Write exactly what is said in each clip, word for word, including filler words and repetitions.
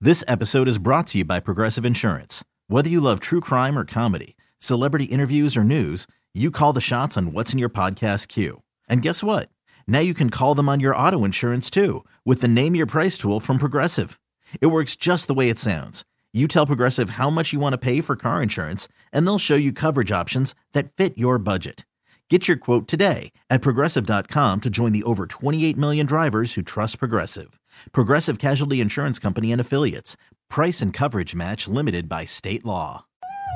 This episode is brought to you by Progressive Insurance. Whether you love true crime or comedy, celebrity interviews or news, you call the shots on what's in your podcast queue. And guess what? Now you can call them on your auto insurance too with the Name Your Price tool from Progressive. It works just the way it sounds. You tell Progressive how much you want to pay for car insurance, and they'll show you coverage options that fit your budget. Get your quote today at Progressive dot com to join the over twenty-eight million drivers who trust Progressive. Progressive Casualty Insurance Company and Affiliates. Price and coverage match limited by state law.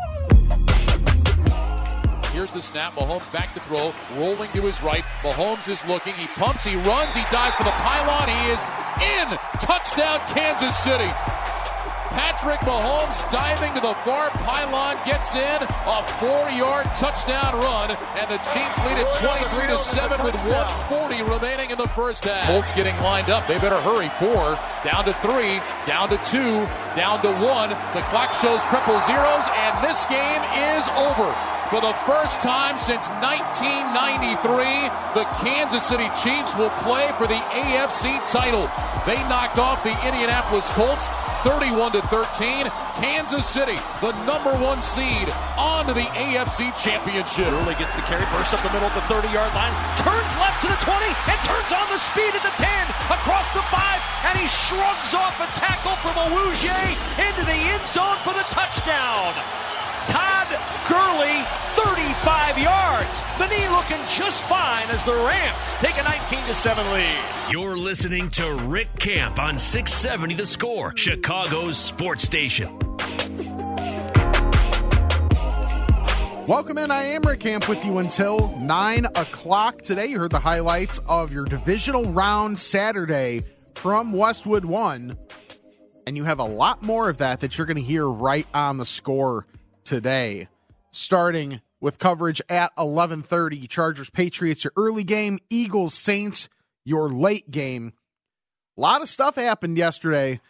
Here's the snap. Mahomes back to throw. Rolling to his right. Mahomes is looking. He pumps. He runs. He dives for the pylon. He is in. Touchdown, Kansas City. Patrick Mahomes diving to the far pylon, gets in a four-yard touchdown run, and the Chiefs lead at twenty-three to seven with one forty remaining in the first half. Colts getting lined up. They better hurry. Four, down to three, down to two, down to one. The clock shows triple zeros, and this game is over. For the first time since nineteen ninety-three, the Kansas City Chiefs will play for the A F C title. They knock off the Indianapolis Colts thirty-one to thirteen. Kansas City, the number one seed, on to the A F C Championship. Gurley gets the carry, bursts up the middle at the thirty-yard line, turns left to the twenty, and turns on the speed at the ten, across the five, and he shrugs off a tackle from Awuzie into the end zone for the touchdown. Todd Gurley, thirty-five yards. The knee looking just fine as the Rams take a nineteen to seven lead. You're listening to Rick Camp on six seventy The Score, Chicago's sports station. Welcome in. I am Rick Camp with you until nine o'clock today. You heard the highlights of your divisional round Saturday from Westwood One. And you have a lot more of that that you're going to hear right on The Score today, starting with coverage at eleven thirty. Chargers Patriots, your early game. Eagles Saints, your late game. A lot of stuff happened yesterday,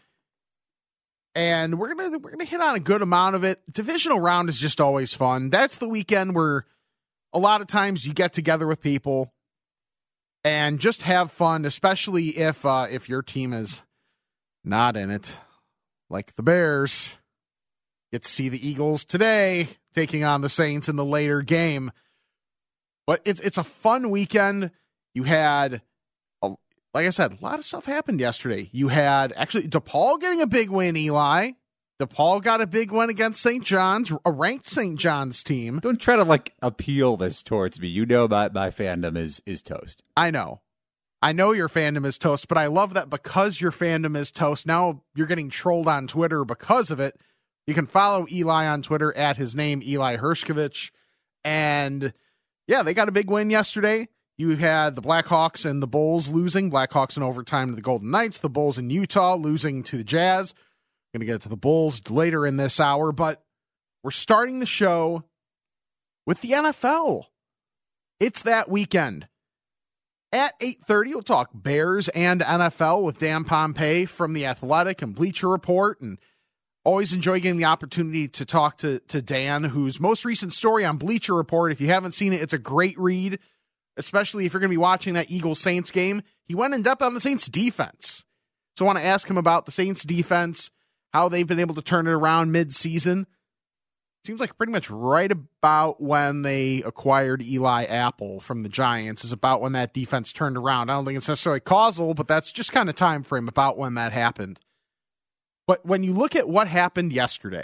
and we're gonna we're gonna hit on a good amount of it. Divisional round is just always fun. That's the weekend where a lot of times you get together with people and just have fun, especially if uh, if your team is not in it, like the Bears. Get to see the Eagles today taking on the Saints in the later game. But it's it's a fun weekend. You had, a, like I said, a lot of stuff happened yesterday. You had, actually, DePaul getting a big win, Eli. DePaul got a big win against Saint John's, a ranked Saint John's team. Don't try to, like, appeal this towards me. You know my, my fandom is is toast. I know. I know your fandom is toast, but I love that because your fandom is toast, now you're getting trolled on Twitter because of it. You can follow Eli on Twitter at his name, Eli Hershkovich. And yeah, they got a big win yesterday. You had the Blackhawks and the Bulls losing. Blackhawks in overtime to the Golden Knights. The Bulls in Utah losing to the Jazz. Going to get to the Bulls later in this hour. But we're starting the show with the N F L. It's that weekend. At eight thirty, we'll talk Bears and N F L with Dan Pompei from The Athletic and Bleacher Report. And always enjoy getting the opportunity to talk to, to Dan, whose most recent story on Bleacher Report, if you haven't seen it, it's a great read, especially if you're going to be watching that Eagles-Saints game. He went in depth on the Saints defense. So I want to ask him about the Saints defense, how they've been able to turn it around mid-season. Seems like pretty much right about when they acquired Eli Apple from the Giants is about when that defense turned around. I don't think it's necessarily causal, but that's just kind of time frame about when that happened. But when you look at what happened yesterday,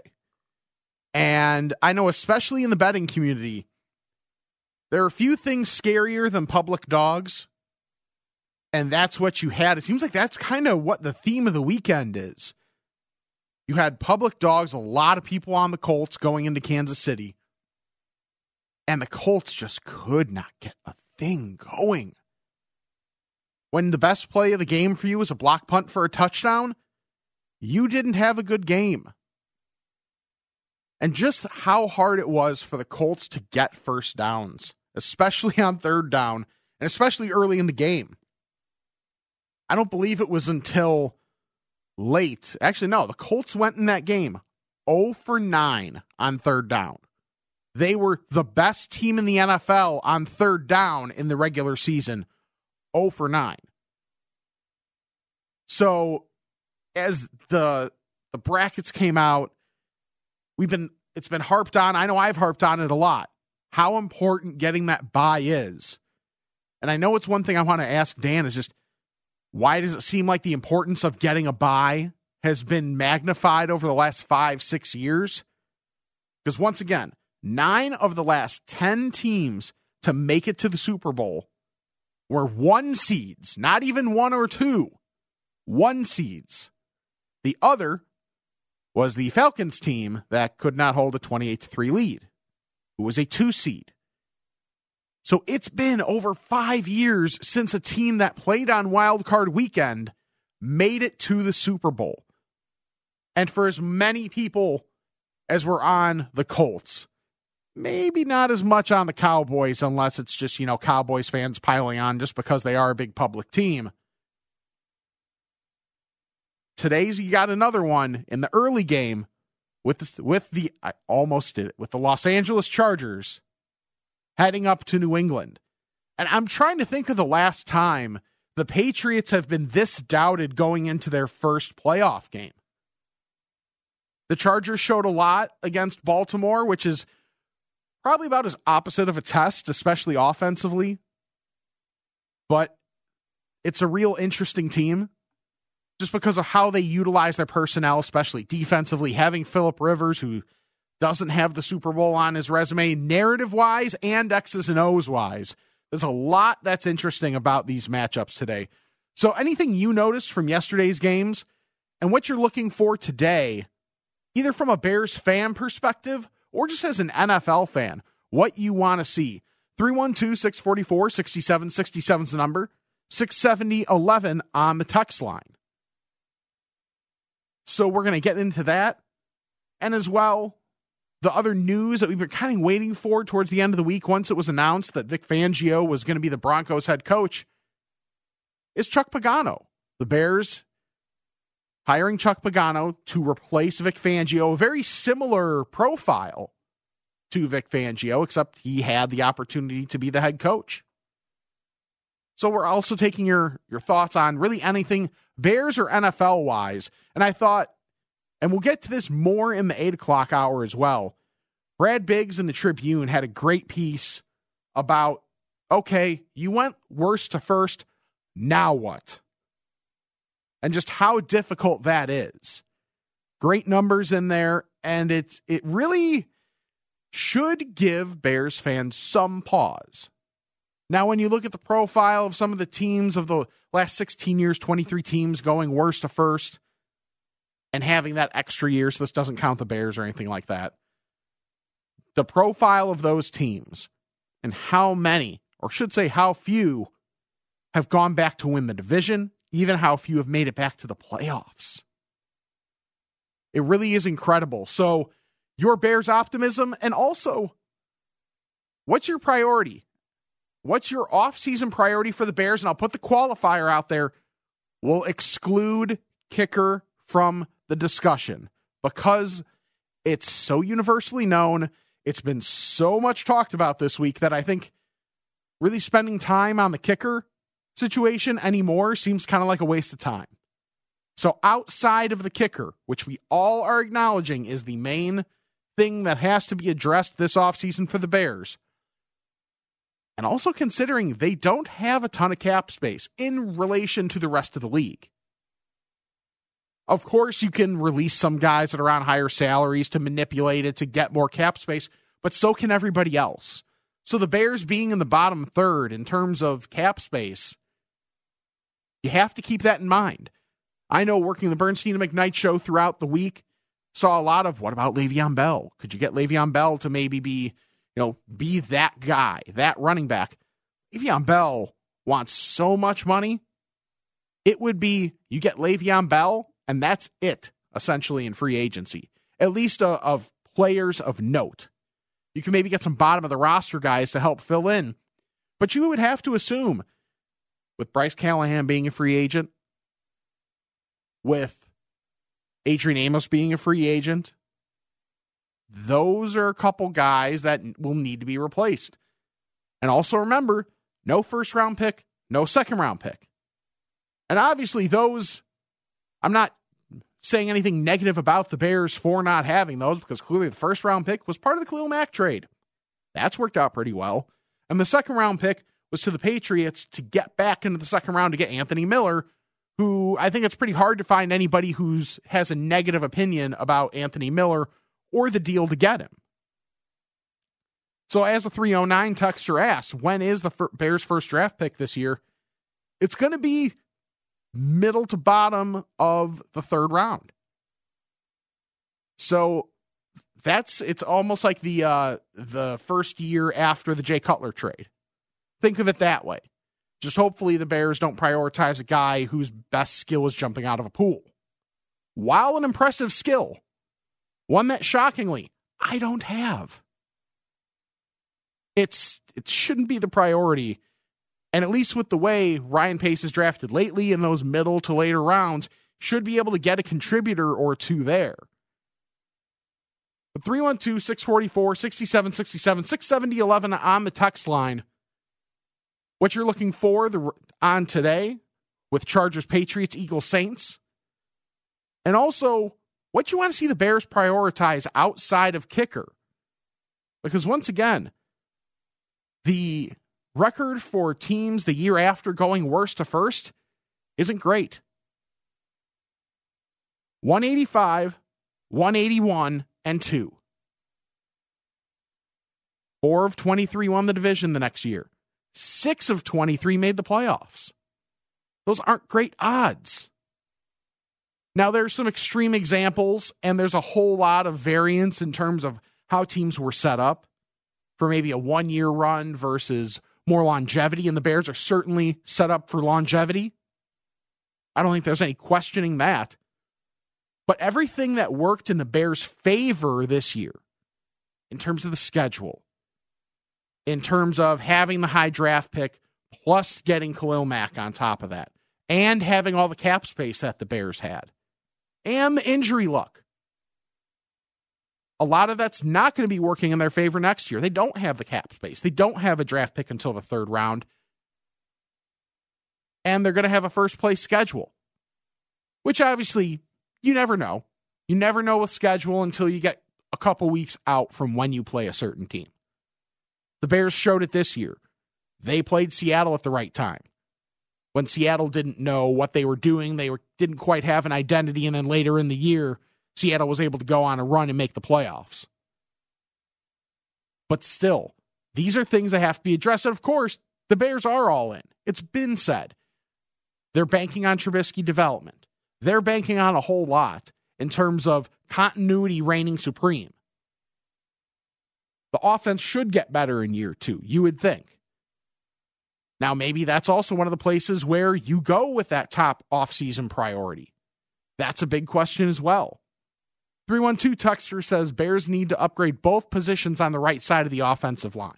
and I know especially in the betting community, there are a few things scarier than public dogs, and that's what you had. It seems like that's kind of what the theme of the weekend is. You had public dogs, a lot of people on the Colts going into Kansas City, and the Colts just could not get a thing going. When the best play of the game for you is a block punt for a touchdown, you didn't have a good game. And just how hard it was for the Colts to get first downs, especially on third down, and especially early in the game. I don't believe it was until late. Actually, no, the Colts went in that game oh for nine on third down. They were the best team in the N F L on third down in the regular season, oh for nine. So as the The brackets came out. We've been, it's been harped on. I know I've harped on it a lot. How important getting that bye is. And I know it's one thing I want to ask Dan is just, why does it seem like the importance of getting a bye has been magnified over the last five, six years? Because once again, nine of the last ten teams to make it to the Super Bowl were one seeds, not even one or two, one seeds. The other was the Falcons team that could not hold a twenty-eight to three lead, who was a two seed. So it's been over five years since a team that played on Wild Card Weekend made it to the Super Bowl. And for as many people as were on the Colts, maybe not as much on the Cowboys, unless it's just, you know, Cowboys fans piling on just because they are a big public team. Today's, you got another one in the early game with the, with the, I almost did it, with the Los Angeles Chargers heading up to New England. And I'm trying to think of the last time the Patriots have been this doubted going into their first playoff game. The Chargers showed a lot against Baltimore, which is probably about as opposite of a test, especially offensively. But it's a real interesting team just because of how they utilize their personnel, especially defensively. Having Phillip Rivers, who doesn't have the Super Bowl on his resume, narrative-wise and X's and O's-wise. There's a lot that's interesting about these matchups today. So anything you noticed from yesterday's games and what you're looking for today, either from a Bears fan perspective or just as an N F L fan, what you want to see. three one two, six four four, six seven six seven is the number. six seventy, eleven on the text line. So we're going to get into that. And as well, the other news that we've been kind of waiting for towards the end of the week, once it was announced that Vic Fangio was going to be the Broncos head coach, is Chuck Pagano. The Bears hiring Chuck Pagano to replace Vic Fangio, a very similar profile to Vic Fangio, except he had the opportunity to be the head coach. So we're also taking your, your thoughts on really anything Bears or N F L-wise. And I thought, and we'll get to this more in the eight o'clock hour as well, Brad Biggs in the Tribune had a great piece about, okay, you went worst to first, now what? And just how difficult that is. Great numbers in there, and it's it really should give Bears fans some pause. Now, when you look at the profile of some of the teams of the last sixteen years, twenty-three teams going worst to first, and having that extra year, so this doesn't count the Bears or anything like that. The profile of those teams and how many, or should say how few, have gone back to win the division, even how few have made it back to the playoffs. It really is incredible. So your Bears optimism, and also, what's your priority? What's your offseason priority for the Bears? And I'll put the qualifier out there. We'll exclude kicker from the discussion because it's so universally known. It's been so much talked about this week that I think really spending time on the kicker situation anymore seems kind of like a waste of time. So outside of the kicker, which we all are acknowledging is the main thing that has to be addressed this offseason for the Bears, and also considering they don't have a ton of cap space in relation to the rest of the league. Of course, you can release some guys that are on higher salaries to manipulate it to get more cap space, but so can everybody else. So the Bears being in the bottom third in terms of cap space, you have to keep that in mind. I know working the Bernstein and McKnight show throughout the week, saw a lot of, what about Le'Veon Bell? Could you get Le'Veon Bell to maybe be, you know, be that guy, that running back? Le'Veon Bell wants so much money. It would be, you get Le'Veon Bell, and that's it, essentially, in free agency. At least uh, of players of note. You can maybe get some bottom-of-the-roster guys to help fill in. But you would have to assume, with Bryce Callahan being a free agent, with Adrian Amos being a free agent, those are a couple guys that will need to be replaced. And also remember, no first-round pick, no second-round pick. And obviously those, I'm not saying anything negative about the Bears for not having those, because clearly the first round pick was part of the Khalil Mack trade. That's worked out pretty well. And the second round pick was to the Patriots to get back into the second round to get Anthony Miller, who I think it's pretty hard to find anybody who's has a negative opinion about Anthony Miller or the deal to get him. So as a three oh nine texter asks, when is the Bears' first draft pick this year? It's going to be middle to bottom of the third round. So that's, it's almost like the uh, the first year after the Jay Cutler trade. Think of it that way. Just hopefully the Bears don't prioritize a guy whose best skill is jumping out of a pool. While an impressive skill, one that shockingly I don't have. It's it shouldn't be the priority. And at least with the way Ryan Pace is drafted lately in those middle to later rounds, should be able to get a contributor or two there. But three one two, six four four, six seven six seven, six seventy, eleven on the text line. What you're looking for the, on today with Chargers, Patriots, Eagles, Saints. And also what you want to see the Bears prioritize outside of kicker. Because once again, the record for teams the year after going worst to first isn't great. one eighty-five, one eighty-one, and two. Four of twenty-three won the division the next year. Six of twenty-three made the playoffs. Those aren't great odds. Now, there's some extreme examples, and there's a whole lot of variance in terms of how teams were set up for maybe a one-year run versus more longevity, and the Bears are certainly set up for longevity. I don't think there's any questioning that. But everything that worked in the Bears' favor this year, in terms of the schedule, in terms of having the high draft pick, plus getting Khalil Mack on top of that, and having all the cap space that the Bears had, and the injury luck, a lot of that's not going to be working in their favor next year. They don't have the cap space. They don't have a draft pick until the third round. And they're going to have a first-place schedule, which obviously you never know. You never know with schedule until you get a couple weeks out from when you play a certain team. The Bears showed it this year. They played Seattle at the right time. When Seattle didn't know what they were doing, they were, didn't quite have an identity, and then later in the year, Seattle was able to go on a run and make the playoffs. But still, these are things that have to be addressed. And of course, the Bears are all in. It's been said. They're banking on Trubisky development. They're banking on a whole lot in terms of continuity reigning supreme. The offense should get better in year two, you would think. Now, maybe that's also one of the places where you go with that top offseason priority. That's a big question as well. three one two Tuxter says Bears need to upgrade both positions on the right side of the offensive line.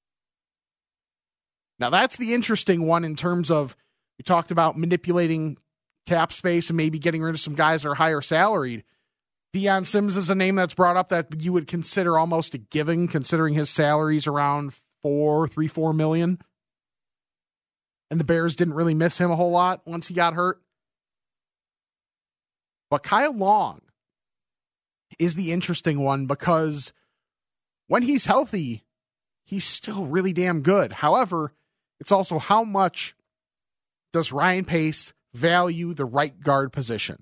Now, that's the interesting one in terms of, we talked about manipulating cap space and maybe getting rid of some guys that are higher salaried. Deion Sims is a name that's brought up that you would consider almost a given, considering his salary's around four, three, four million. And the Bears didn't really miss him a whole lot once he got hurt. But Kyle Long is the interesting one because when he's healthy, he's still really damn good. However, it's also how much does Ryan Pace value the right guard position?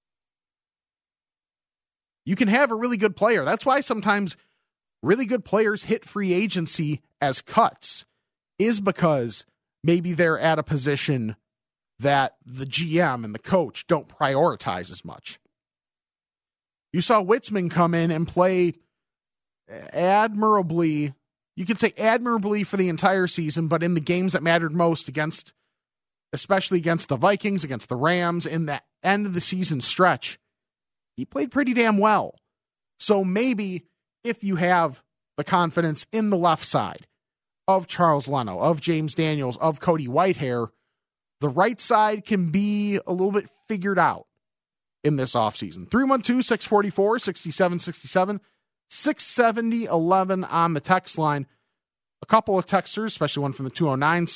You can have a really good player. That's why sometimes really good players hit free agency as cuts, is because maybe they're at a position that the G M and the coach don't prioritize as much. You saw Witzman come in and play admirably, you could say admirably for the entire season, but in the games that mattered most against, especially against the Vikings, against the Rams, in that end of the season stretch, he played pretty damn well. So maybe if you have the confidence in the left side of Charles Leno, of James Daniels, of Cody Whitehair, the right side can be a little bit figured out in this offseason. three one two, six four four, six seven six seven, six seventy, eleven on the text line. A couple of texters, especially one from the two oh nines,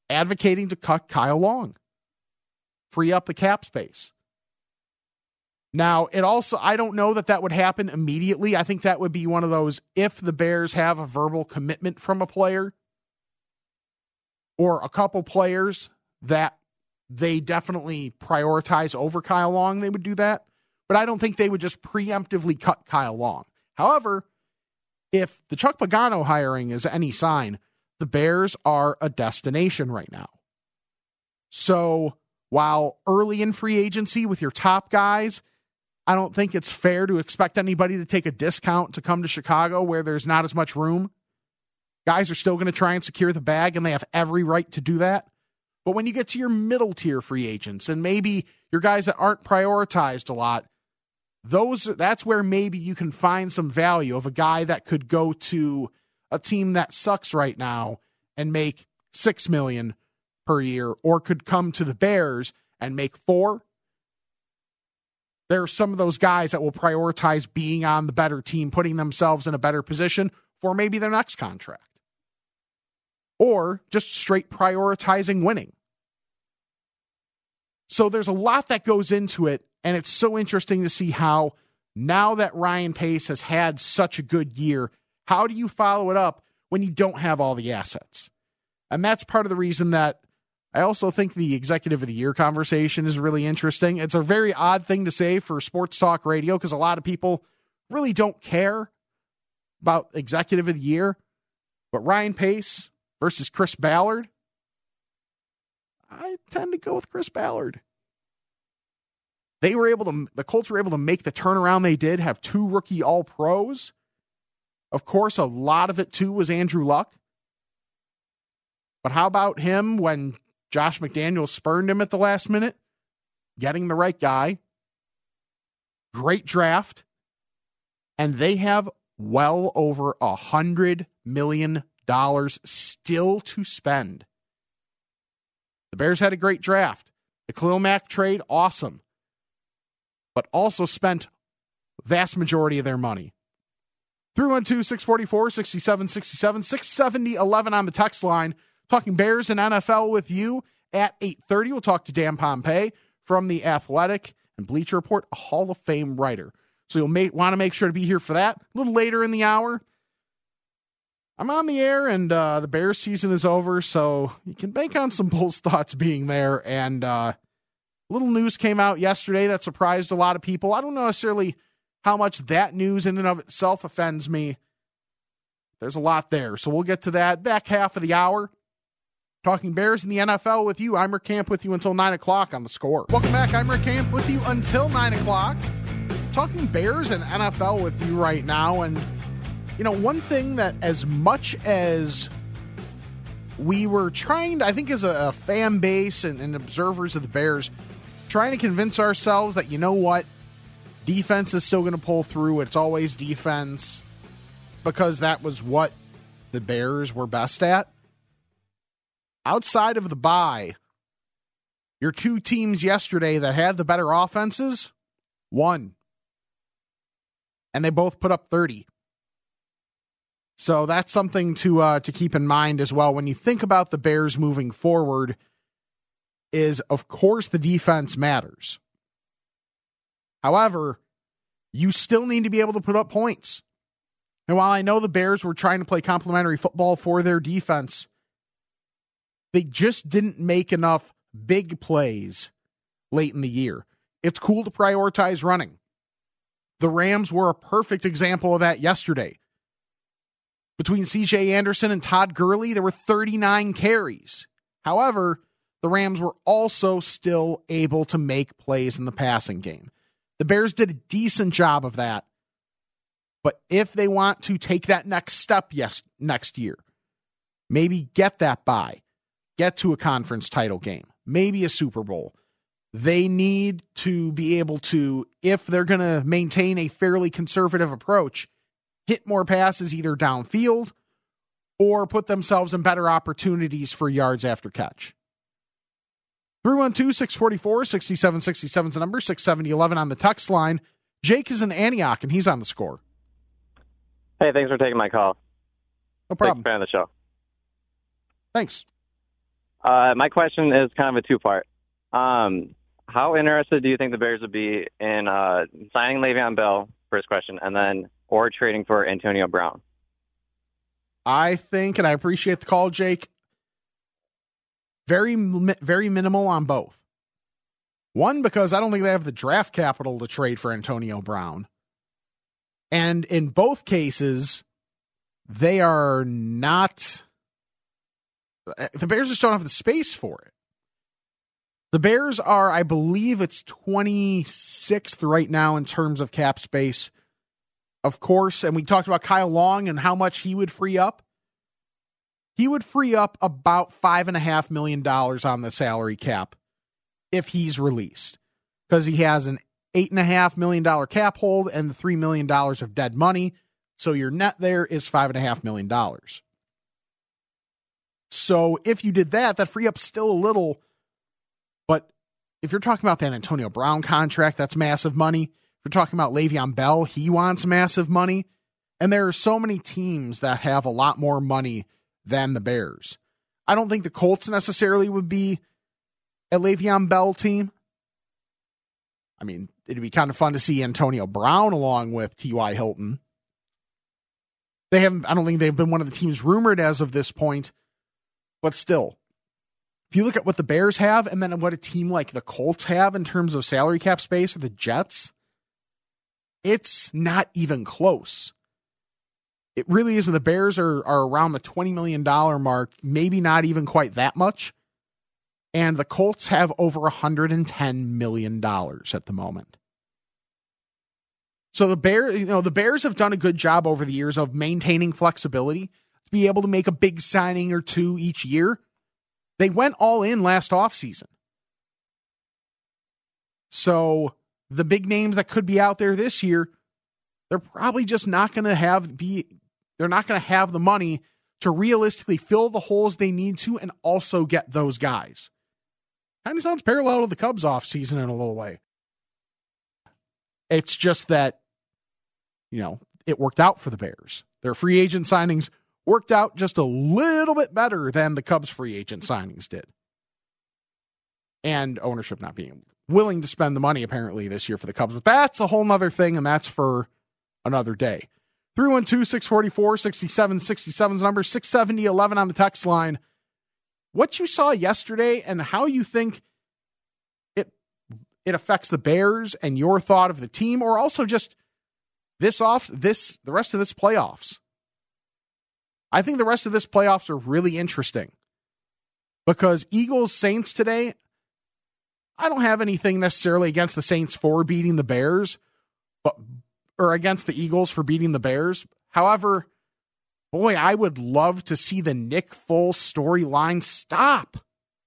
advocating to cut Kyle Long. Free up the cap space. Now, it also, I don't know that that would happen immediately. I think that would be one of those, if the Bears have a verbal commitment from a player or a couple players that they definitely prioritize over Kyle Long, they would do that. But I don't think they would just preemptively cut Kyle Long. However, if the Chuck Pagano hiring is any sign, the Bears are a destination right now. So while early in free agency with your top guys, I don't think it's fair to expect anybody to take a discount to come to Chicago where there's not as much room. Guys are still going to try and secure the bag, and they have every right to do that. But when you get to your middle tier free agents and maybe your guys that aren't prioritized a lot, those that's where maybe you can find some value of a guy that could go to a team that sucks right now and make six million dollars per year, or could come to the Bears and make four. There are some of those guys that will prioritize being on the better team, putting themselves in a better position for maybe their next contract. Or just straight prioritizing winning. So there's a lot that goes into it, and it's so interesting to see how, now that Ryan Pace has had such a good year, how do you follow it up when you don't have all the assets? And that's part of the reason that I also think the Executive of the Year conversation is really interesting. It's a very odd thing to say for sports talk radio because a lot of people really don't care about Executive of the Year. But Ryan Pace versus Chris Ballard, I tend to go with Chris Ballard. They were able to, the Colts were able to make the turnaround they did, have two rookie All-Pros. Of course, a lot of it too was Andrew Luck. But how about him when Josh McDaniels spurned him at the last minute? Getting the right guy. Great draft. And they have well over a hundred million dollars still to spend. The Bears had a great draft. The Khalil Mack trade, awesome. But also spent vast majority of their money. three one two, six four four, six seven six seven, six seven zero, eleven on the text line. Talking Bears and N F L with you at eight thirty. We'll talk to Dan Pompei from The Athletic and Bleacher Report, a Hall of Fame writer. So you'll may, want to make sure to be here for that. A little later in the hour, I'm on the air, and uh, the Bears season is over, so you can bank on some Bulls thoughts being there. And uh, a little news came out yesterday that surprised a lot of people. I don't know necessarily how much that news in and of itself offends me. There's a lot there, so we'll get to that back half of the hour. Talking Bears in the N F L with you. I'm Rick Camp with you until nine o'clock on The Score. Welcome back. I'm Rick Camp with you until nine o'clock. Talking Bears and N F L with you right now. And, you know, one thing that as much as we were trying to, I think as a, a fan base and, and observers of the Bears, trying to convince ourselves that, you know what, defense is still going to pull through. It's always defense because that was what the Bears were best at. Outside of the bye, your two teams yesterday that had the better offenses won. And they both put up thirty. So that's something to uh, to keep in mind as well. When you think about the Bears moving forward, is of course the defense matters. However, you still need to be able to put up points. And while I know the Bears were trying to play complementary football for their defense, they just didn't make enough big plays late in the year. It's cool to prioritize running. The Rams were a perfect example of that yesterday. Between C J Anderson and Todd Gurley, there were thirty-nine carries. However, the Rams were also still able to make plays in the passing game. The Bears did a decent job of that. But if they want to take that next step yes, next year, maybe get that bye, get to a conference title game, maybe a Super Bowl, they need to be able to, if they're going to maintain a fairly conservative approach, hit more passes either downfield or put themselves in better opportunities for yards after catch. three one two, six four four, six seven six seven is the number, six seven zero, eleven on the text line. Jake is in Antioch, and he's on The Score. Hey, thanks for taking my call. No problem. Big fan of the show. Thanks. Uh, my question is kind of a two-part. Um, how interested do you think the Bears would be in uh, signing Le'Veon Bell, first question, and then or trading for Antonio Brown? I think, and I appreciate the call, Jake, very, very minimal on both. One, because I don't think they have the draft capital to trade for Antonio Brown. And in both cases, they are not, the Bears just don't have the space for it. The Bears are, I believe it's twenty-sixth right now in terms of cap space. Of course, and we talked about Kyle Long and how much he would free up. He would free up about five and a half million dollars on the salary cap if he's released, because he has an eight and a half million dollar cap hold and the three million dollars of dead money. So your net there is five and a half million dollars. So if you did that, that free up still a little. But if you're talking about that Antonio Brown contract, that's massive money. If you're talking about Le'Veon Bell, he wants massive money. And there are so many teams that have a lot more money than the Bears. I don't think the Colts necessarily would be a Le'Veon Bell team. I mean, it'd be kind of fun to see Antonio Brown along with T Y. Hilton. They haven't, I don't think they've been one of the teams rumored as of this point, but still, if you look at what the Bears have and then what a team like the Colts have in terms of salary cap space or the Jets, it's not even close. It really isn't. The Bears are, are around the twenty million dollars mark, maybe not even quite that much. And the Colts have over one hundred ten million dollars at the moment. So the Bears, you know, the Bears have done a good job over the years of maintaining flexibility to be able to make a big signing or two each year. They went all in last offseason. So the big names that could be out there this year, they're probably just not going to have be they're not going to have the money to realistically fill the holes they need to and also get those guys. Kind of sounds parallel to the Cubs offseason in a little way. It's just that, you know, it worked out for the Bears. Their free agent signings worked out just a little bit better than the Cubs free agent signings did. And ownership not being willing to spend the money apparently this year for the Cubs. But that's a whole nother thing, and that's for another day. three one two, six four four, six seven six seven's number, six seventy eleven on the text line. What you saw yesterday and how you think it it affects the Bears and your thought of the team, or also just this off this the rest of this playoffs. I think the rest of this playoffs are really interesting because Eagles Saints today, I don't have anything necessarily against the Saints for beating the Bears, but or against the Eagles for beating the Bears. However, boy, I would love to see the Nick Foles storyline stop.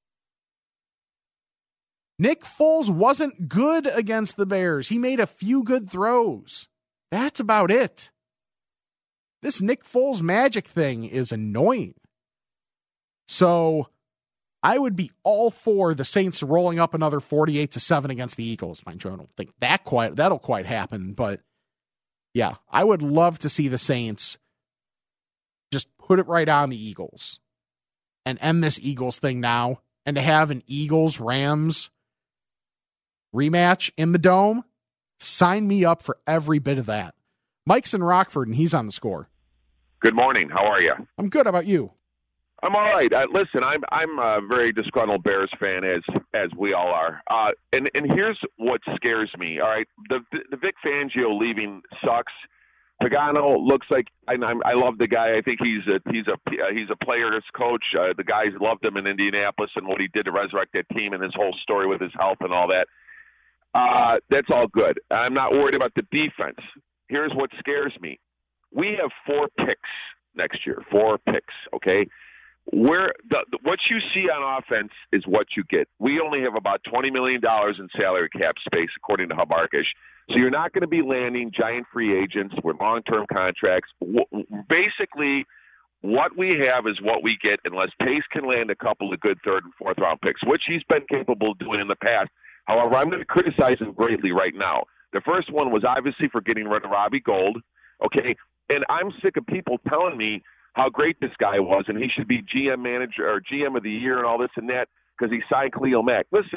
Nick Foles wasn't good against the Bears. He made a few good throws. That's about it. This Nick Foles magic thing is annoying. So I would be all for the Saints rolling up another forty-eight to seven against the Eagles. Mind you, I don't think that quite that'll quite happen, but yeah, I would love to see the Saints just put it right on the Eagles and end this Eagles thing now, and to have an Eagles-Rams rematch in the Dome. Sign me up for every bit of that. Mike's in Rockford, and he's on the score. Good morning. How are you? I'm good. How about you? I'm all right. Uh, listen, I'm I'm a very disgruntled Bears fan, as as we all are. Uh, and and here's what scares me. All right, the the Vic Fangio leaving sucks. Pagano looks like I I'm, I love the guy. I think he's a he's a uh, he's a player's coach. Uh, the guys loved him in Indianapolis and what he did to resurrect that team and his whole story with his health and all that. Uh, that's all good. I'm not worried about the defense. Here's what scares me. We have four picks next year. Four picks. Okay. Where the, the, what you see on offense is what you get. We only have about twenty million dollars in salary cap space, according to Hub Arkish. So you're not going to be landing giant free agents with long-term contracts. W- basically, what we have is what we get unless Pace can land a couple of good third and fourth round picks, which he's been capable of doing in the past. However, I'm going to criticize him greatly right now. The first one was obviously for getting rid of Robbie Gould, okay? And I'm sick of people telling me how great this guy was, and he should be G M manager or G M of the year and all this and that because he signed Khalil Mack. Listen,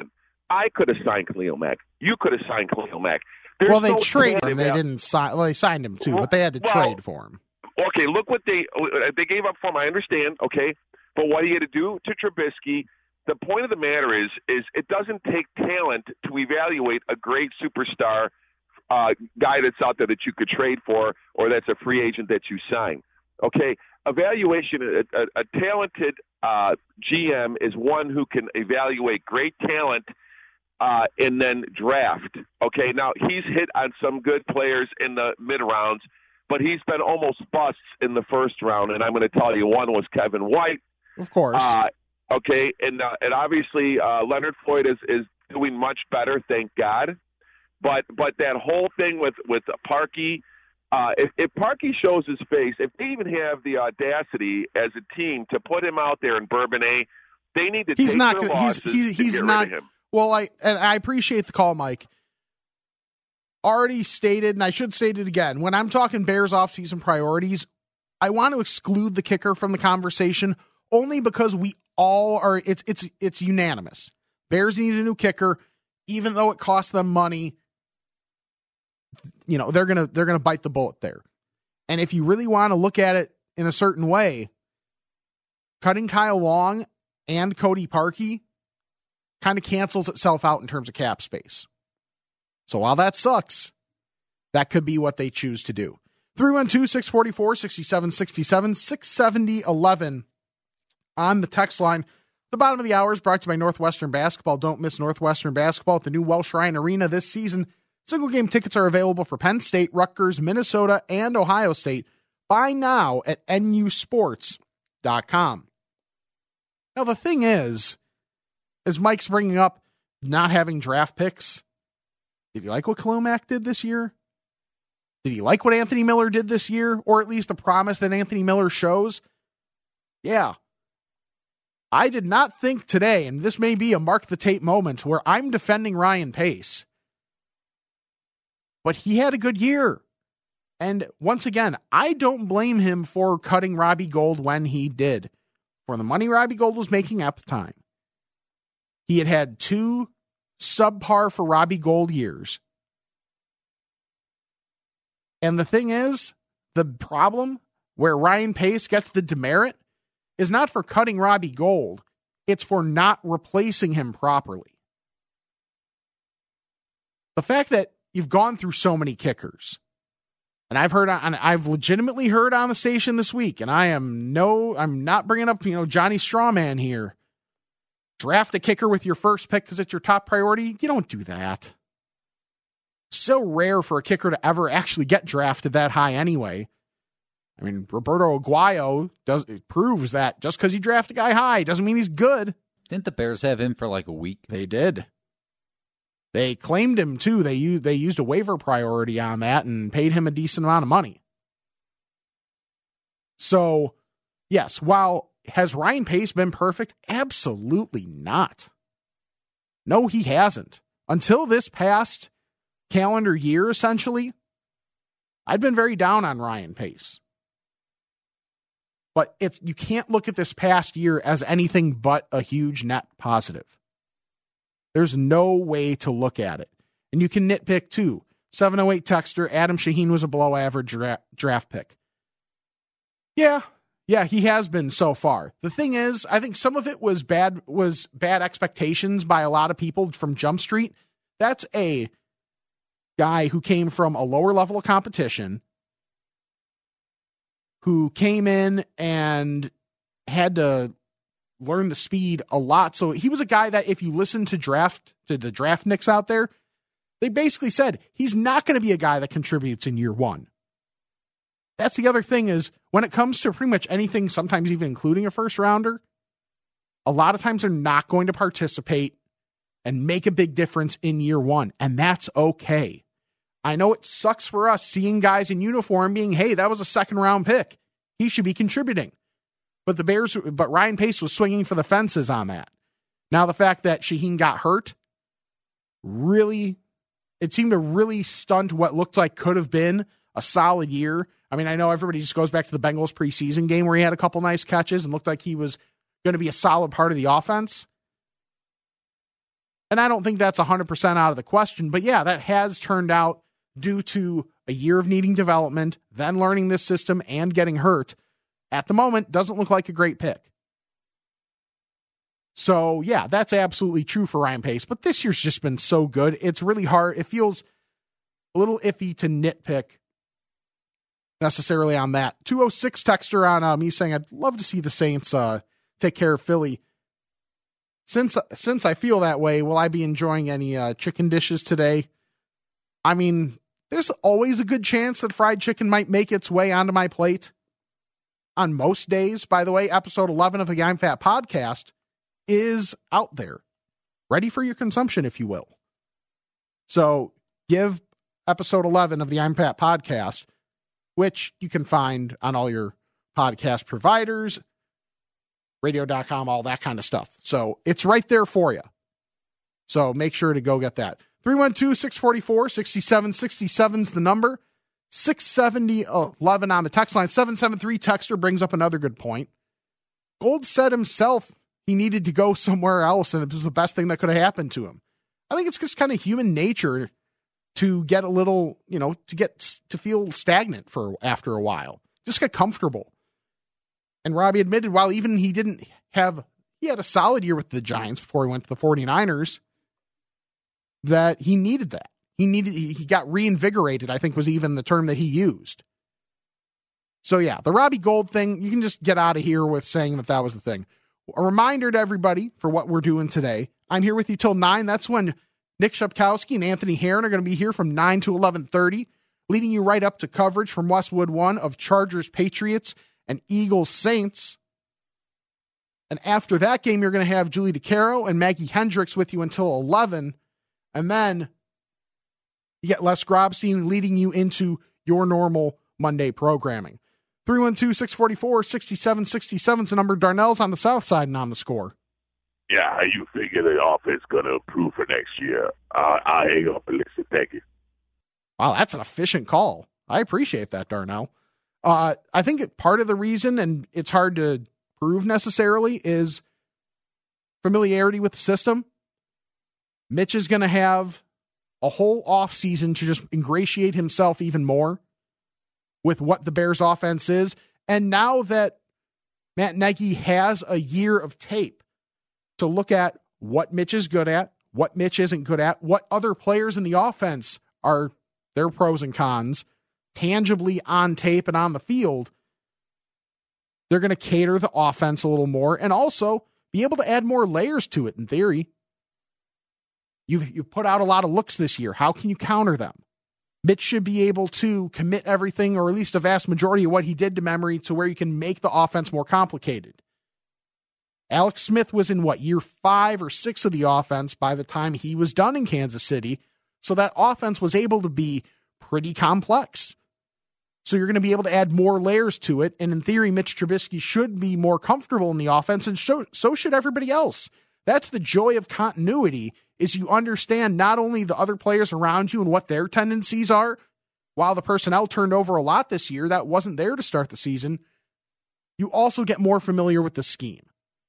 I could have signed Khalil Mack. You could have signed Khalil Mack. There's well, they no traded him. They about, didn't sign. Well, they signed him too, well, but they had to well, trade for him. Okay, look what they they gave up for him. I understand. Okay, but what he had to do to Trubisky. The point of the matter is, is it doesn't take talent to evaluate a great superstar uh, guy that's out there that you could trade for, or that's a free agent that you sign. Okay, evaluation. A, a, a talented uh, G M is one who can evaluate great talent uh, and then draft. Okay, now he's hit on some good players in the mid rounds, but he's been almost busts in the first round. And I'm going to tell you, one was Kevin White, of course. Uh, Okay, and uh, and obviously uh, Leonard Floyd is, is doing much better, thank God. But but that whole thing with with Parkey, uh, if, if Parkey shows his face, if they even have the audacity as a team to put him out there in Bourbonnais, they need to he's take not their gonna, losses he's he, to he's get not. rid of him. Well, I and I appreciate the call, Mike. Already stated, and I should state it again. When I'm talking Bears offseason priorities, I want to exclude the kicker from the conversation only because we all are. It's it's it's unanimous. Bears need a new kicker, even though it costs them money. You know they're gonna they're gonna bite the bullet there. And if you really want to look at it in a certain way, cutting Kyle Long and Cody Parkey kind of cancels itself out in terms of cap space. So while that sucks, that could be what they choose to do. three one two, six four four, six seven six seven, six seventy, eleven on the text line. The bottom of the hour is brought to you by Northwestern Basketball. Don't miss Northwestern Basketball at the new Welsh Ryan Arena this season. Single game tickets are available for Penn State, Rutgers, Minnesota, and Ohio State. Buy now at N U sports dot com. Now, the thing is, as Mike's bringing up not having draft picks, did you like what Khalil Mack did this year? Did you like what Anthony Miller did this year? Or at least the promise that Anthony Miller shows? Yeah. I did not think today, and this may be a mark the tape moment, where I'm defending Ryan Pace. But he had a good year. And once again, I don't blame him for cutting Robbie Gould when he did. For the money Robbie Gould was making at the time. He had had two subpar for Robbie Gould years. And the thing is, the problem where Ryan Pace gets the demerit is not for cutting Robbie Gould. It's for not replacing him properly. The fact that you've gone through so many kickers, and I've heard on, I've legitimately heard on the station this week, and I am no, I'm not bringing up, you know, Johnny Strawman here. Draft a kicker with your first pick because it's your top priority. You don't do that. So rare for a kicker to ever actually get drafted that high anyway. I mean, Roberto Aguayo does it proves that just because you draft a guy high doesn't mean he's good. Didn't the Bears have him for like a week? They did. They claimed him too. They used they used a waiver priority on that and paid him a decent amount of money. So, yes, while has Ryan Pace been perfect? Absolutely not. No, he hasn't. Until this past calendar year, essentially, I'd been very down on Ryan Pace. But it's you can't look at this past year as anything but a huge net positive. There's no way to look at it. And you can nitpick too. seven oh eight texter, Adam Shaheen was a below average dra- draft pick. Yeah, yeah, he has been so far. The thing is, I think some of it was bad was bad expectations by a lot of people from Jump Street. That's a guy who came from a lower level of competition, who came in and had to learn the speed a lot. So he was a guy that if you listen to draft to the draft nicks out there, they basically said he's not going to be a guy that contributes in year one. That's the other thing is when it comes to pretty much anything, sometimes even including a first rounder, a lot of times they're not going to participate and make a big difference in year one. And that's okay. I know it sucks for us seeing guys in uniform being, hey, that was a second round pick. He should be contributing. But the Bears, but Ryan Pace was swinging for the fences on that. Now, the fact that Shaheen got hurt really, it seemed to really stunt what looked like could have been a solid year. I mean, I know everybody just goes back to the Bengals preseason game where he had a couple nice catches and looked like he was going to be a solid part of the offense. And I don't think that's one hundred percent out of the question. But yeah, that has turned out due to a year of needing development, then learning this system and getting hurt. At the moment, doesn't look like a great pick. So yeah, that's absolutely true for Ryan Pace. But this year's just been so good. It's really hard. It feels a little iffy to nitpick necessarily on that. two oh six texter on uh, me saying, I'd love to see the Saints uh, take care of Philly. Since since I feel that way, will I be enjoying any uh, chicken dishes today? I mean, there's always a good chance that fried chicken might make its way onto my plate. On most days, by the way, episode eleven of the I'm Fat podcast is out there, ready for your consumption, if you will. So give episode eleven of the I'm Fat podcast, which you can find on all your podcast providers, radio dot com, all that kind of stuff. So it's right there for you. So make sure to go get that. three one two, six four four, six seven six seven is the number. six seventy eleven on the text line. seven seven three texter brings up another good point. Gold said himself he needed to go somewhere else, and it was the best thing that could have happened to him. I think it's just kind of human nature to get a little, you know, to get to feel stagnant for after a while. Just get comfortable. And Robbie admitted while even he didn't have, he had a solid year with the Giants before he went to the 49ers, that he needed that. He needed, he got reinvigorated, I think was even the term that he used. So yeah, the Robbie Gould thing, you can just get out of here with saying that that was the thing. A reminder to everybody for what we're doing today. I'm here with you till nine. That's when Nick Shepkowski and Anthony Herron are going to be here from nine to eleven thirty, leading you right up to coverage from Westwood One of Chargers Patriots and Eagles Saints. And after that game, you're going to have Julie DeCaro and Maggie Hendricks with you until eleven. And then you get Les Grobstein leading you into your normal Monday programming. three one two, six four four, six seven six seven is the number. Darnell's on the south side and on the score. Yeah, how you figure the offense going to improve for next year? Uh, I hang up and listen. Thank you. Wow, that's an efficient call. I appreciate that, Darnell. Uh, I think it, part of the reason, and it's hard to prove necessarily, is familiarity with the system. Mitch is going to have a whole offseason to just ingratiate himself even more with what the Bears offense is. And now that Matt Nagy has a year of tape to look at what Mitch is good at, what Mitch isn't good at, what other players in the offense are their pros and cons, tangibly on tape and on the field, they're going to cater the offense a little more and also be able to add more layers to it in theory. You've, you've put out a lot of looks this year. How can you counter them? Mitch should be able to commit everything, or at least a vast majority of what he did to memory, to where you can make the offense more complicated. Alex Smith was in, what, year five or six of the offense by the time he was done in Kansas City, so that offense was able to be pretty complex. So you're going to be able to add more layers to it, and in theory, Mitch Trubisky should be more comfortable in the offense, and so, so should everybody else. That's the joy of continuity, is you understand not only the other players around you and what their tendencies are. While the personnel turned over a lot this year, that wasn't there to start the season, you also get more familiar with the scheme.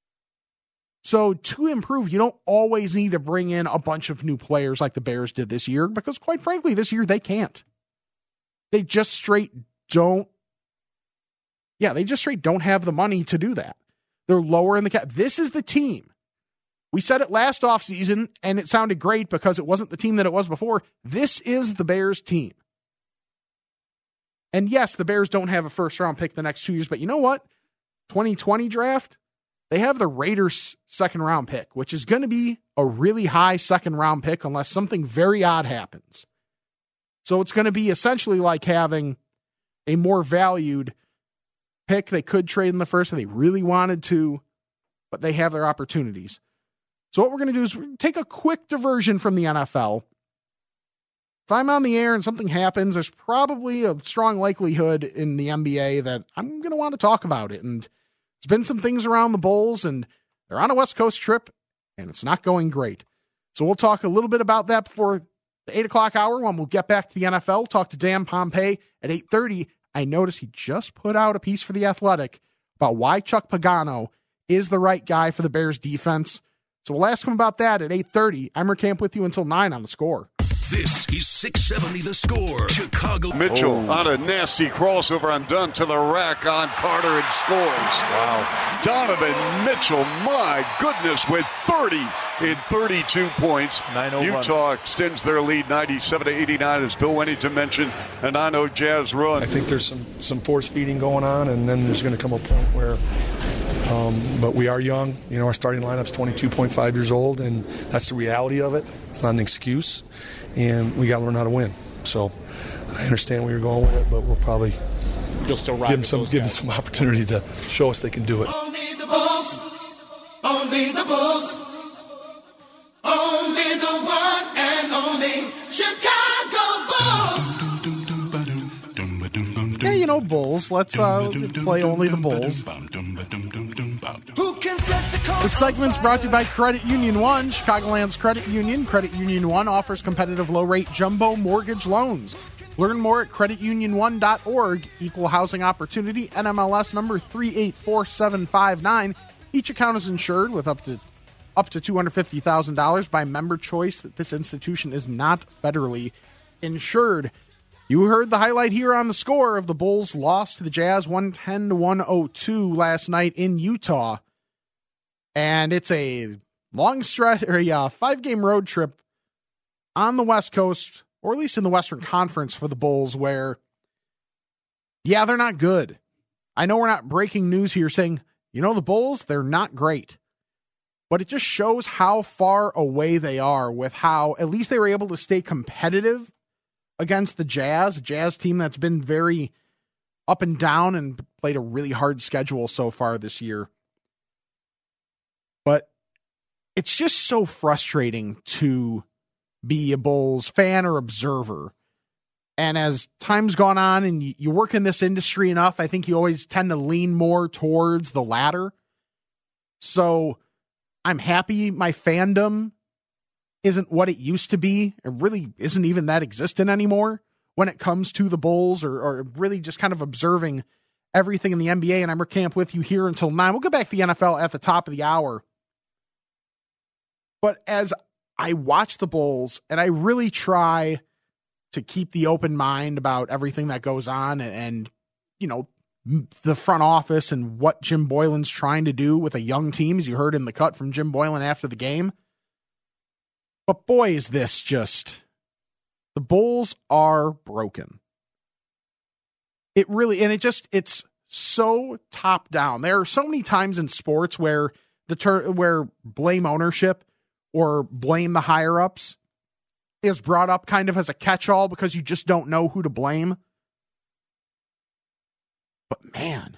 So to improve, you don't always need to bring in a bunch of new players like the Bears did this year, because quite frankly, this year they can't. They just straight don't. Yeah, they just straight don't have the money to do that. They're lower in the cap. This is the team. We said it last offseason, and it sounded great because it wasn't the team that it was before. This is the Bears team. And yes, the Bears don't have a first-round pick the next two years, but you know what? twenty twenty draft, they have the Raiders' second-round pick, which is going to be a really high second-round pick unless something very odd happens. So it's going to be essentially like having a more valued pick. They could trade in the first if they really wanted to, but they have their opportunities. So what we're going to do is take a quick diversion from the N F L. If I'm on the air and something happens, there's probably a strong likelihood in the N B A that I'm going to want to talk about it. And there's been some things around the Bulls, and they're on a West Coast trip, and it's not going great. So we'll talk a little bit about that before the eight o'clock hour when we'll get back to the N F L, talk to Dan Pompei at eight thirty. I noticed he just put out a piece for The Athletic about why Chuck Pagano is the right guy for the Bears defense. So we'll ask him about that at eight thirty. I'm Rick Camp with you until nine on The Score. This is six seventy The Score. Chicago. Mitchell oh. on a nasty crossover and done to the rack on Carter and scores. Wow. Donovan Mitchell, my goodness, with thirty in thirty-two points. Utah extends their lead ninety-seven to eighty-nine, as Bill Wennington mentioned, a nine oh Jazz run. I think there's some, some force feeding going on, and then there's going to come a point where Um, but we are young. You know, our starting lineup's twenty-two point five years old, and that's the reality of it. It's not an excuse, and we got to learn how to win. So I understand where you're going with it, but we'll probably You'll still give them some give them some opportunity to show us they can do it. Only the Bulls, only the Bulls, only the one and only Chicago Bulls. Yeah, you know, Bulls. Let's uh, play only the Bulls. This segment's brought to you by Credit Union One, Chicagoland's credit union. Credit Union One offers competitive low-rate jumbo mortgage loans. Learn more at credit union one dot org. Equal housing opportunity, N M L S number three eight four seven five nine. Each account is insured with up to up to two hundred fifty thousand dollars by member choice. That this institution is not federally insured. You heard the highlight here on The Score of the Bulls' loss to the Jazz one ten to one oh two last night in Utah. And it's a long stretch, or a five-game road trip on the West Coast, or at least in the Western Conference for the Bulls, where, yeah, they're not good. I know we're not breaking news here saying, you know, the Bulls, they're not great. But it just shows how far away they are with how at least they were able to stay competitive against the Jazz, a Jazz team that's been very up and down and played a really hard schedule so far this year. But it's just so frustrating to be a Bulls fan or observer. And as time's gone on and you work in this industry enough, I think you always tend to lean more towards the latter. So I'm happy my fandom isn't what it used to be. It really isn't even that existent anymore when it comes to the Bulls, or, or really just kind of observing everything in the N B A. And I'm Rick Camp with you here until nine. We'll go back to the N F L at the top of the hour. But as I watch the Bulls, and I really try to keep the open mind about everything that goes on, and, and you know, the front office and what Jim Boylan's trying to do with a young team, as you heard in the cut from Jim Boylan after the game. But boy, is this just, the Bulls are broken. It really, and it just, it's so top down. There are so many times in sports where the ter- where blame ownership or blame the higher ups is brought up kind of as a catch-all because you just don't know who to blame. But man,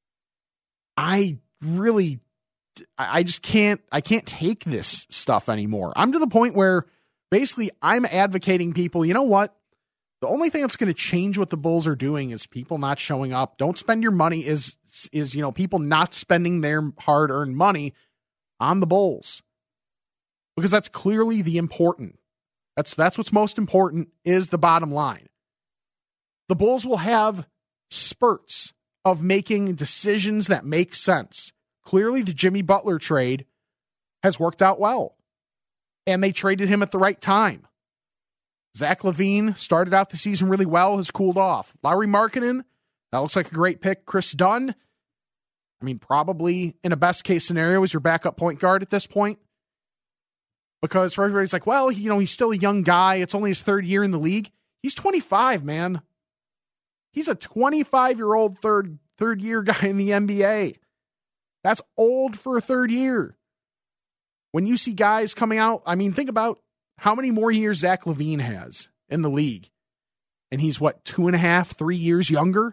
I really, I just can't, I can't take this stuff anymore. I'm to the point where basically I'm advocating people, you know what? The only thing that's going to change what the Bulls are doing is people not showing up. Don't spend your money is, is, you know, people not spending their hard-earned money on the Bulls. Because that's clearly the important. That's, that's what's most important is the bottom line. The Bulls will have spurts of making decisions that make sense. Clearly, the Jimmy Butler trade has worked out well, and they traded him at the right time. Zach LaVine started out the season really well, has cooled off. Lauri Markkanen, that looks like a great pick. Chris Dunn, I mean, probably in a best-case scenario is your backup point guard at this point. Because for everybody's like, well, you know, he's still a young guy. It's only his third year in the league. He's twenty-five, man. He's a twenty-five-year-old third third year guy in the N B A. That's old for a third year. When you see guys coming out, I mean, think about how many more years Zach LaVine has in the league. And he's, what, two and a half, three years younger?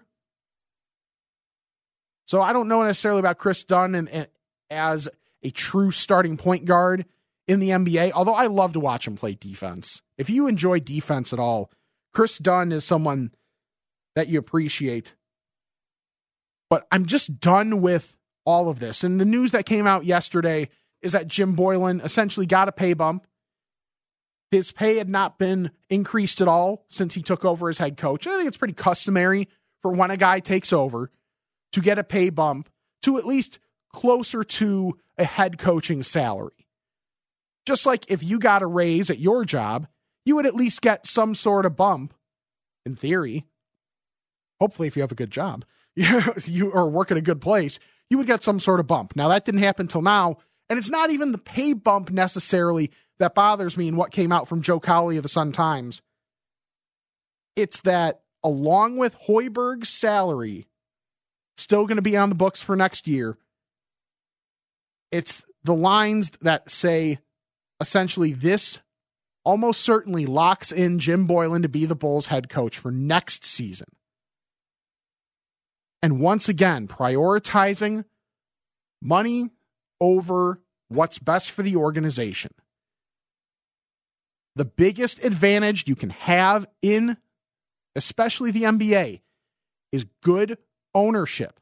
So I don't know necessarily about Chris Dunn and, and as a true starting point guard in the N B A, although I love to watch him play defense. If you enjoy defense at all, Chris Dunn is someone that you appreciate. But I'm just done with all of this. And the news that came out yesterday is that Jim Boylan essentially got a pay bump. His pay had not been increased at all since he took over as head coach. And I think it's pretty customary for when a guy takes over to get a pay bump to at least closer to a head coaching salary. Just like if you got a raise at your job, you would at least get some sort of bump, in theory. Hopefully, if you have a good job, you or work at a good place, you would get some sort of bump. Now, that didn't happen till now, and it's not even the pay bump necessarily that bothers me in what came out from Joe Cowley of the Sun-Times. It's that along with Hoiberg's salary, still going to be on the books for next year, it's the lines that say, essentially, this almost certainly locks in Jim Boylen to be the Bulls head coach for next season. And once again, prioritizing money over what's best for the organization. The biggest advantage you can have in, especially the N B A, is good ownership.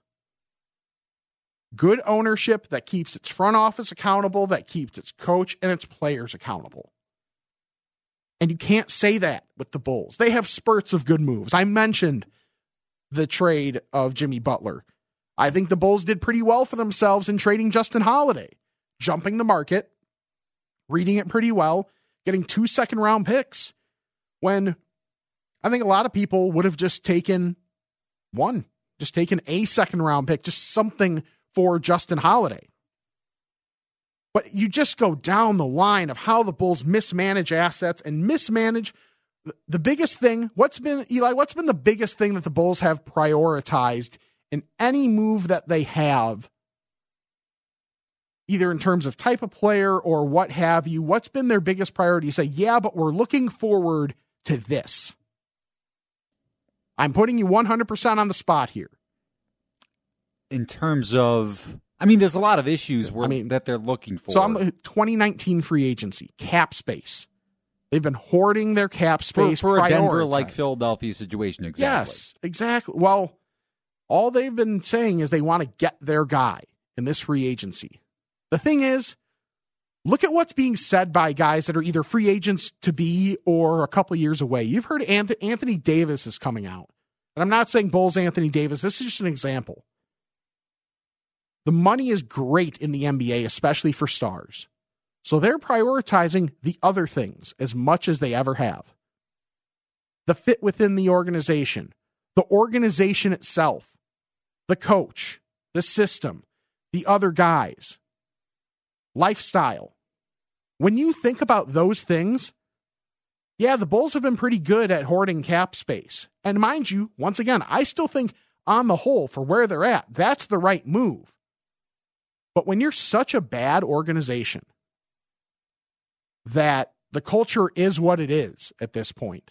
Good ownership that keeps its front office accountable, that keeps its coach and its players accountable. And you can't say that with the Bulls. They have spurts of good moves. I mentioned the trade of Jimmy Butler. I think the Bulls did pretty well for themselves in trading Justin Holiday, jumping the market, reading it pretty well, getting two second round picks when I think a lot of people would have just taken one, just taken a second round pick, just something for Justin Holiday. But you just go down the line of how the Bulls mismanage assets and mismanage the biggest thing. What's been, Eli, what's been the biggest thing that the Bulls have prioritized in any move that they have, either in terms of type of player or what have you? What's been their biggest priority? You say, yeah, but we're looking forward to this. I'm putting you one hundred percent on the spot here. In terms of, I mean, there's a lot of issues where, I mean, that they're looking for. So I'm twenty nineteen free agency, cap space. They've been hoarding their cap space for, for a Denver like Philadelphia situation. Exactly. Yes, exactly. Well, all they've been saying is they want to get their guy in this free agency. The thing is, look at what's being said by guys that are either free agents to be or a couple of years away. You've heard Anthony Davis is coming out. And I'm not saying Bulls Anthony Davis. This is just an example. The money is great in the N B A, especially for stars. So they're prioritizing the other things as much as they ever have. The fit within the organization, the organization itself, the coach, the system, the other guys, lifestyle. When you think about those things, yeah, the Bulls have been pretty good at hoarding cap space. And mind you, once again, I still think on the whole, for where they're at, that's the right move. But when you're such a bad organization that the culture is what it is at this point,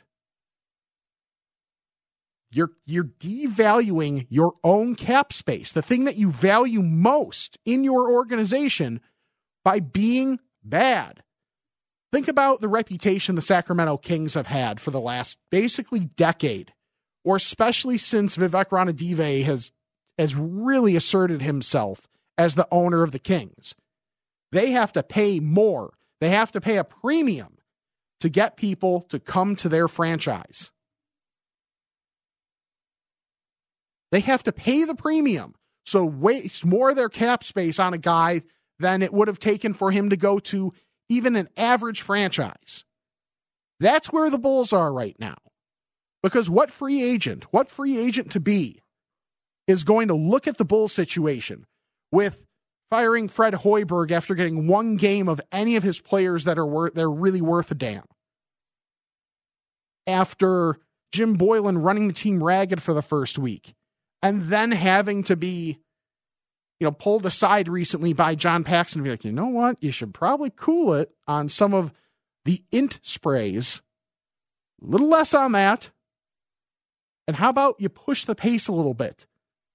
you're you're devaluing your own cap space, the thing that you value most in your organization, by being bad. Think about the reputation the Sacramento Kings have had for the last basically decade, or especially since Vivek Ranadive has has really asserted himself as the owner of the Kings. They have to pay more. They have to pay a premium to get people to come to their franchise. They have to pay the premium, so waste more of their cap space on a guy than it would have taken for him to go to even an average franchise. That's where the Bulls are right now. Because what free agent, what free agent to be, is going to look at the Bulls situation with firing Fred Hoiberg after getting one game of any of his players that are worth, they're really worth a damn. After Jim Boylen running the team ragged for the first week, and then having to be, you know, pulled aside recently by John Paxson to be like, you know what, you should probably cool it on some of the int sprays. A little less on that. And how about you push the pace a little bit?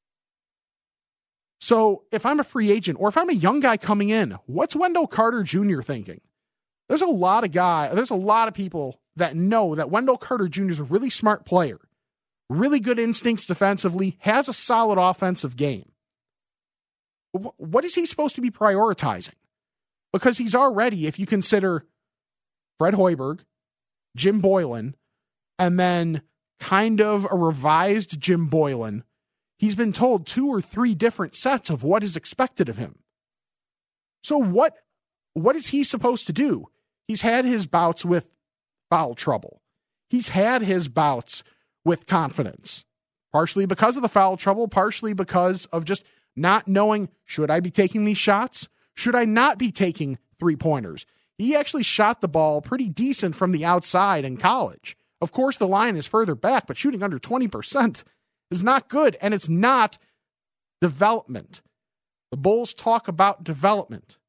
So if I'm a free agent, or if I'm a young guy coming in, what's Wendell Carter Junior thinking? There's a lot of guy, there's a lot of people that know that Wendell Carter Junior is a really smart player, really good instincts defensively, has a solid offensive game. What is he supposed to be prioritizing? Because he's already, if you consider Fred Hoiberg, Jim Boylen, and then kind of a revised Jim Boylen, he's been told two or three different sets of what is expected of him. So what, what is he supposed to do? He's had his bouts with foul trouble. He's had his bouts with confidence, partially because of the foul trouble, partially because of just not knowing, should I be taking these shots? Should I not be taking three-pointers? He actually shot the ball pretty decent from the outside in college. Of course, the line is further back, but shooting under twenty percent is not good, and it's not development. The Bulls talk about development.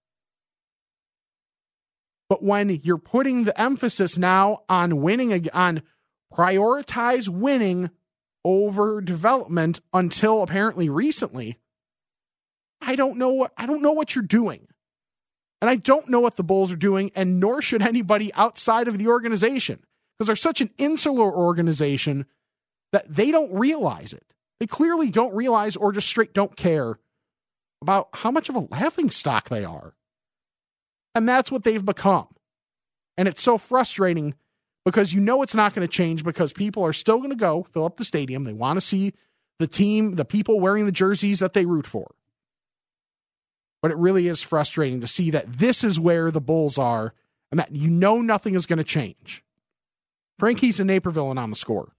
But when you're putting the emphasis now on winning, on prioritize winning over development until apparently recently, I don't know what I don't know what you're doing. And I don't know what the Bulls are doing, and nor should anybody outside of the organization, because they're such an insular organization that they don't realize it. They clearly don't realize or just straight don't care about how much of a laughingstock they are. And that's what they've become. And it's so frustrating because you know it's not going to change, because people are still going to go fill up the stadium. They want to see the team, the people wearing the jerseys that they root for. But it really is frustrating to see that this is where the Bulls are and that you know nothing is going to change. Frankie's in Naperville and on the score.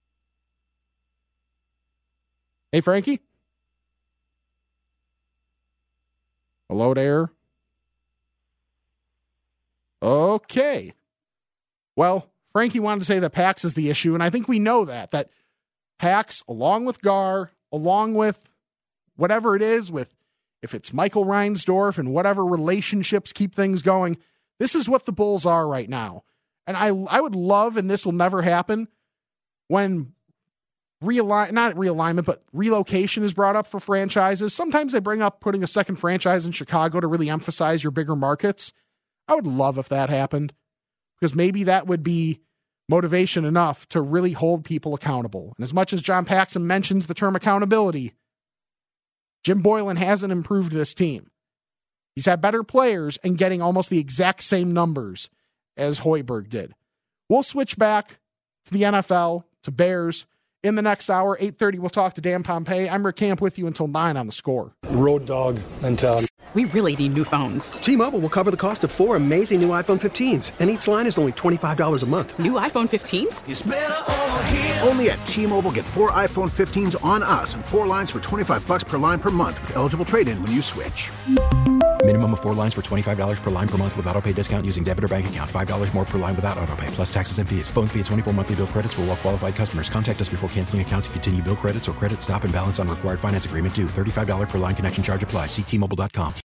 Hey, Frankie? Hello there. Okay. Well, Frankie wanted to say that Pax is the issue, and I think we know that. That Pax, along with Gar, along with whatever it is, with if it's Michael Reinsdorf and whatever relationships keep things going, this is what the Bulls are right now. And I I would love, and this will never happen, when realign not realignment, but relocation is brought up for franchises. Sometimes they bring up putting a second franchise in Chicago to really emphasize your bigger markets. I would love if that happened, because maybe that would be motivation enough to really hold people accountable. And as much as John Paxson mentions the term accountability, Jim Boylan hasn't improved this team. He's had better players and getting almost the exact same numbers as Hoiberg did. We'll switch back to the N F L, to Bears. In the next hour, eight thirty, we'll talk to Dan Pompei. I'm Rick Camp with you until nine on the Score. Road dog mentality. We really need new phones. T-Mobile will cover the cost of four amazing new iPhone fifteens, and each line is only twenty-five dollars a month. New iPhone fifteens? It's better over here. Only at T-Mobile, get four iPhone fifteens on us and four lines for twenty-five bucks per line per month with eligible trade-in when you switch. Minimum of four lines for twenty-five dollars per line per month with autopay discount using debit or bank account. five dollars more per line without autopay, plus taxes and fees. Phone fee at twenty-four monthly bill credits for well-qualified customers. Contact us before canceling account to continue bill credits or credit stop and balance on required finance agreement due. thirty-five dollars per line connection charge applies. See T Mobile dot com.